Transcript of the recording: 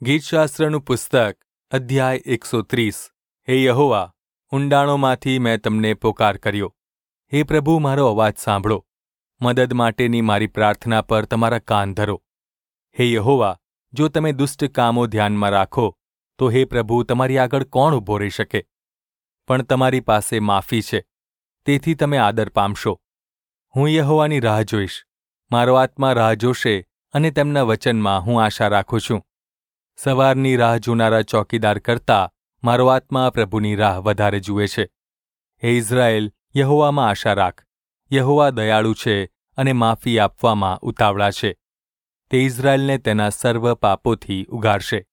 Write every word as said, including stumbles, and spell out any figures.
ગીતશાસ્ત્રનું પુસ્તક અધ્યાય એકસો ત્રીસ. હે યહોવા, ઊંડાણોમાંથી મેં તમને પોકાર કર્યો. હે પ્રભુ, મારો અવાજ સાંભળો. મદદ માટેની મારી પ્રાર્થના પર તમારા કાન ધરો. હે યહોવા, જો તમે દુષ્ટ કામો ધ્યાનમાં રાખો તો હે પ્રભુ, તમારી આગળ કોણ ઊભો રહી શકે? પણ તમારી પાસે માફી છે, તેથી તમે આદર પામશો. હું યહોવાની રાહ જોઈશ. મારો આત્મા રાહ જોશે અને તેમના વચનમાં હું આશા રાખું છું. સવારની રાહ જોનારા ચોકીદાર કરતાં મારો આત્મા પ્રભુની રાહ વધારે જુએ છે. હે ઇઝરાયેલ, યહોવામાં આશા રાખ. યહોવા દયાળુ છે અને માફી આપવામાં ઉતાવળા છે. તે ઇઝરાયેલને તેના સર્વ પાપોથી ઉગારશે.